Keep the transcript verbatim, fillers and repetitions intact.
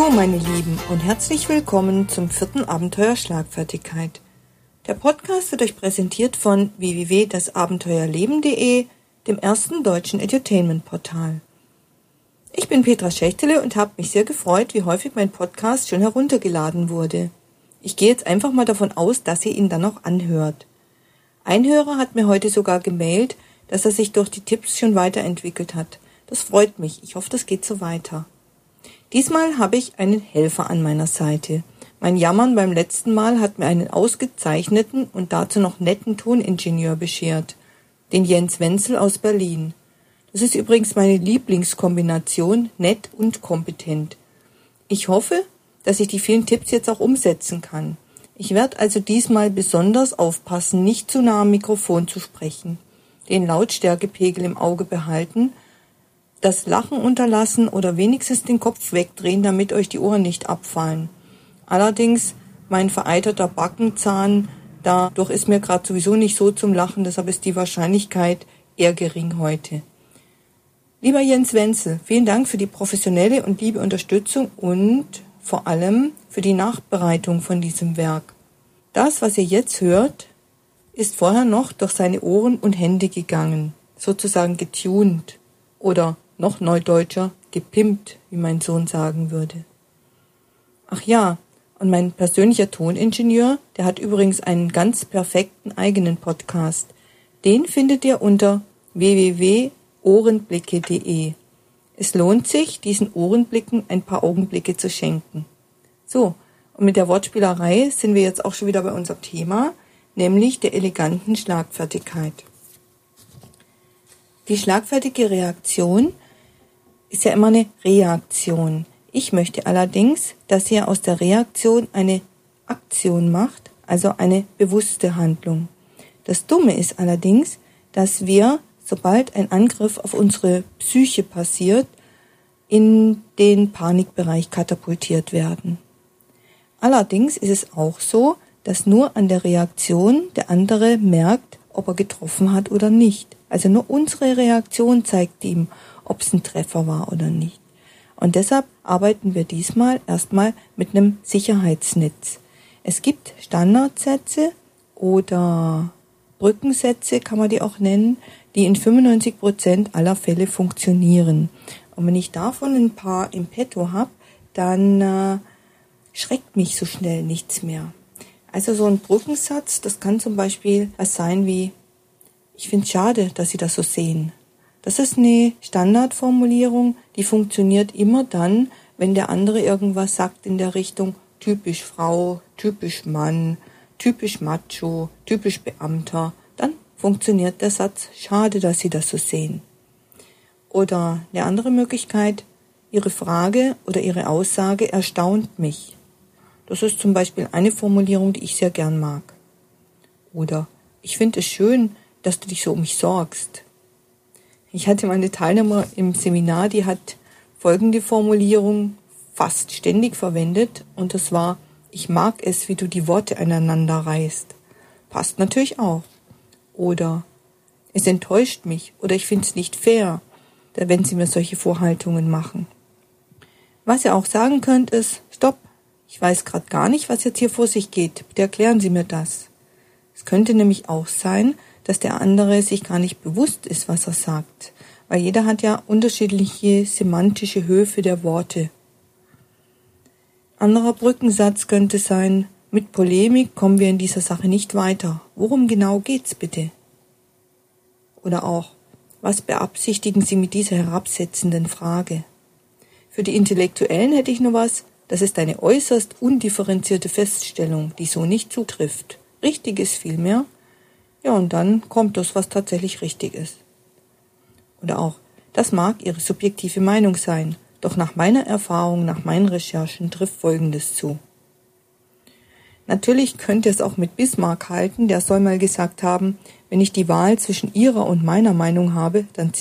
Hallo meine Lieben und herzlich willkommen zum vierten Abenteuer Schlagfertigkeit. Der Podcast wird euch präsentiert von w w w punkt das abenteuerleben punkt de, dem ersten deutschen Edutainment-Portal. Ich bin Petra Schächtele und habe mich sehr gefreut, wie häufig mein Podcast schon heruntergeladen wurde. Ich gehe jetzt einfach mal davon aus, dass ihr ihn dann auch anhört. Ein Hörer hat mir heute sogar gemailt, dass er sich durch die Tipps schon weiterentwickelt hat. Das freut mich. Ich hoffe, das geht so weiter. Diesmal habe ich einen Helfer an meiner Seite. Mein Jammern beim letzten Mal hat mir einen ausgezeichneten und dazu noch netten Toningenieur beschert, den Jens Wenzel aus Berlin. Das ist übrigens meine Lieblingskombination, nett und kompetent. Ich hoffe, dass ich die vielen Tipps jetzt auch umsetzen kann. Ich werde also diesmal besonders aufpassen, nicht zu nah am Mikrofon zu sprechen, den Lautstärkepegel im Auge behalten, das Lachen unterlassen oder wenigstens den Kopf wegdrehen, damit euch die Ohren nicht abfallen. Allerdings, mein vereiterter Backenzahn, dadurch ist mir gerade sowieso nicht so zum Lachen, deshalb ist die Wahrscheinlichkeit eher gering heute. Lieber Jens Wenzel, vielen Dank für die professionelle und liebe Unterstützung und vor allem für die Nachbereitung von diesem Werk. Das, was ihr jetzt hört, ist vorher noch durch seine Ohren und Hände gegangen, sozusagen getuned oder noch neudeutscher, gepimpt, wie mein Sohn sagen würde. Ach ja, und mein persönlicher Toningenieur, der hat übrigens einen ganz perfekten eigenen Podcast. Den findet ihr unter w w w punkt ohrenblicke punkt de. Es lohnt sich, diesen Ohrenblicken ein paar Augenblicke zu schenken. So, und mit der Wortspielerei sind wir jetzt auch schon wieder bei unserem Thema, nämlich der eleganten Schlagfertigkeit. Die schlagfertige Reaktion ist ja immer eine Reaktion. Ich möchte allerdings, dass ihr aus der Reaktion eine Aktion macht, also eine bewusste Handlung. Das Dumme ist allerdings, dass wir, sobald ein Angriff auf unsere Psyche passiert, in den Panikbereich katapultiert werden. Allerdings ist es auch so, dass nur an der Reaktion der andere merkt, ob er getroffen hat oder nicht. Also nur unsere Reaktion zeigt ihm, ob es ein Treffer war oder nicht. Und deshalb arbeiten wir diesmal erstmal mit einem Sicherheitsnetz. Es gibt Standardsätze oder Brückensätze, kann man die auch nennen, die in fünfundneunzig Prozent aller Fälle funktionieren. Und wenn ich davon ein paar im Petto habe, dann äh, schreckt mich so schnell nichts mehr. Also so ein Brückensatz, das kann zum Beispiel was sein wie: Ich finde es schade, dass Sie das so sehen. Das ist eine Standardformulierung, die funktioniert immer dann, wenn der andere irgendwas sagt in der Richtung typisch Frau, typisch Mann, typisch Macho, typisch Beamter. Dann funktioniert der Satz: Schade, dass Sie das so sehen. Oder eine andere Möglichkeit: Ihre Frage oder Ihre Aussage erstaunt mich. Das ist zum Beispiel eine Formulierung, die ich sehr gern mag. Oder: Ich finde es schön, dass du dich so um mich sorgst. Ich hatte meine Teilnehmer im Seminar, die hat folgende Formulierung fast ständig verwendet und das war: Ich mag es, wie du die Worte aneinander reißt. Passt natürlich auch. Oder: Es enttäuscht mich oder ich finde es nicht fair, wenn sie mir solche Vorhaltungen machen. Was ihr auch sagen könnt ist: Stopp, ich weiß gerade gar nicht, was jetzt hier vor sich geht. Bitte erklären Sie mir das. Es könnte nämlich auch sein, dass der andere sich gar nicht bewusst ist, was er sagt. Weil jeder hat ja unterschiedliche semantische Höfe der Worte. Anderer Brückensatz könnte sein: Mit Polemik kommen wir in dieser Sache nicht weiter. Worum genau geht's bitte? Oder auch: Was beabsichtigen Sie mit dieser herabsetzenden Frage? Für die Intellektuellen hätte ich nur was: Das ist eine äußerst undifferenzierte Feststellung, die so nicht zutrifft. Richtig ist vielmehr: Ja, und dann kommt das, was tatsächlich richtig ist. Oder auch: Das mag Ihre subjektive Meinung sein, doch nach meiner Erfahrung, nach meinen Recherchen trifft Folgendes zu. Natürlich könnt ihr es auch mit Bismarck halten, der soll mal gesagt haben: Wenn ich die Wahl zwischen Ihrer und meiner Meinung habe, dann